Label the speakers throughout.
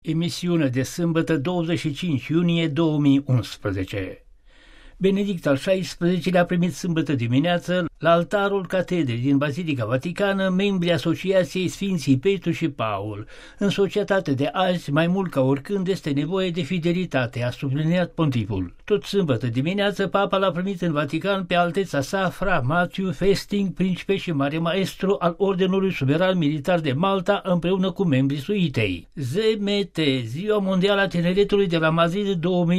Speaker 1: Emisiune de sâmbătă 25 iunie 2011. Benedict al XVI-lea a primit sâmbătă dimineață la altarul catedrei din Bazilica Vaticană membrii Asociației Sfinții Petru și Paul. În societate de azi, mai mult ca oricând, este nevoie de fidelitate, a subliniat pontiful. Tot sâmbătă dimineață, Papa l-a primit în Vatican pe alteța sa Fra Matthew Festing, principe și mare maestru al Ordinului Suveran Militar de Malta, împreună cu membrii suitei. ZMT, Ziua Mondială a Tineretului de la Madrid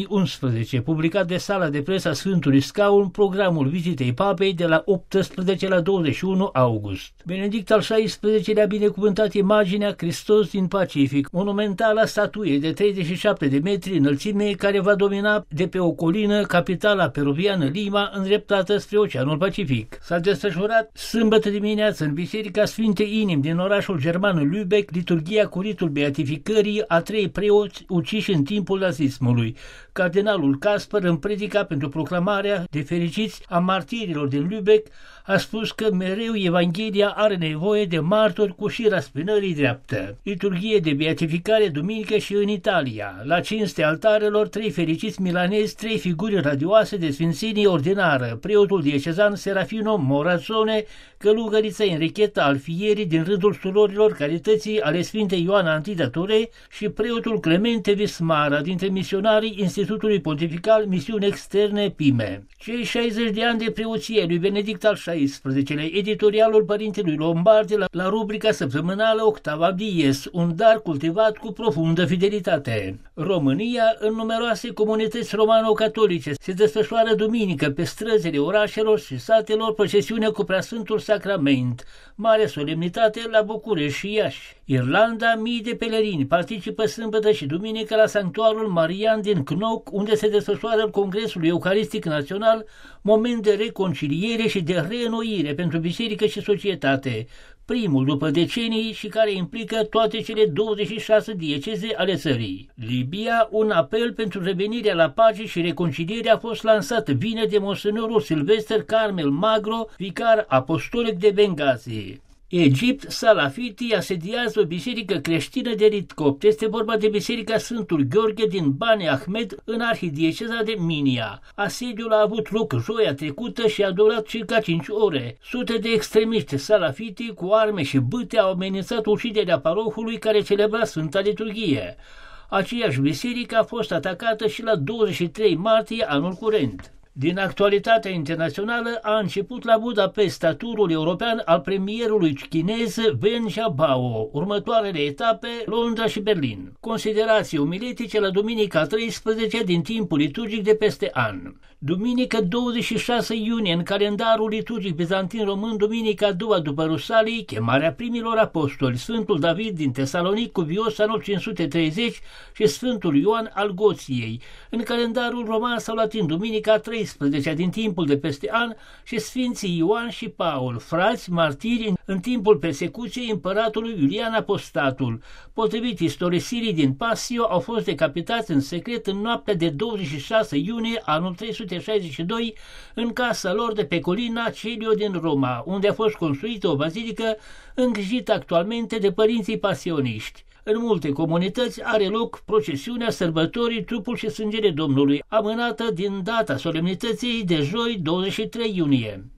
Speaker 1: 2011, publicat de Sala de Presă a Sfântului Scaun, programul vizitei Papei de la 18 la 21 august. Benedict al XVI-lea a binecuvântat imaginea Hristos din Pacific, monumentala statuie de 37 de metri înălțime care va domina de pe o colină capitala peruviană Lima, îndreptată spre Oceanul Pacific. S-a desfășurat sâmbătă dimineață în Biserica Sfintei Inimi din orașul german Lübeck liturghia cu ritul beatificării a 3 preoți uciși în timpul nazismului. Cardinalul Casper, în predica pentru proclamarea de fericiți a martirilor din Lübeck, a spus că mereu Evanghelia are nevoie de martori cu șira spinării dreaptă. Liturghie de beatificare duminică și în Italia. La cinste altarelor, 3 fericiți milanezi, 3 figuri radioase de sfințenie ordinară, preotul diecezan Serafino Morazzone, călugărița Enrichetta Alfieri din rândul surorilor Carității ale Sfintei Ioana Antidature și preotul Clemente Vismara dintre misionarii Institutului Pontifical Misiuni Externe PIME. Cei 60 de ani de preoție lui Benedict al XVI-lea, editorialul Părintelui Lombardi la rubrica săptămânală Octava Dies, un dar cultivat cu profundă fidelitate. România, în numeroase comunități romano-catolice, se desfășoară duminică pe străzile orașelor și satelor procesiunea cu Preasfântul Sacrament, mare solemnitate la București și Iași. Irlanda, mii de pelerini participă sâmbătă și duminică la sanctuarul Marian din Knock, unde se desfășoară Congresul Eucaristic Național, moment de reconciliere și de reînnoire pentru biserică și societate, primul după decenii și care implică toate cele 26 dieceze ale țării. Libia, un apel pentru revenirea la pace și reconciliere a fost lansat vineri de monsenorul Silvester Carmel Magro, vicar apostolic de Benghazi. Egipt, salafitii asediază o biserică creștină de rit copt. Este vorba de Biserica Sfântul Gheorghe din Bani Ahmed, în arhidieceza de Minia. Asediul a avut loc joia trecută și a durat circa 5 ore. Sute de extremiști salafitii cu arme și bâte au amenințat uciderea parohului care celebra Sfânta Liturghie. Aceeași biserică a fost atacată și la 23 martie anul curent. Din actualitatea internațională a început la Budapesta turul european al premierului chinez Wen Jiabao, următoarele etape Londra și Berlin. Considerații omiletice la duminica 13 din timpul liturgic de peste an. Duminică 26 iunie în calendarul liturgic bizantin român, duminica a doua după Rusalii, chemarea primilor apostoli, Sfântul David din Tesalonic cuvios anul 530 și Sfântul Ioan al Goției. În calendarul roman sau latin, duminica 13 din timpul de peste an și Sfinții Ioan și Paul, frați martiri în timpul persecuției împăratului Iulian Apostatul. Potrivit istorisirii din Passio, au fost decapitați în secret în noaptea de 26 iunie anul 362 în casa lor de pe colina Celio din Roma, unde a fost construită o bazilică îngrijită actualmente de părinții pasioniști. În multe comunități are loc procesiunea sărbătorii Trupul și Sângele Domnului, amânată din data solemnității de joi 23 iunie.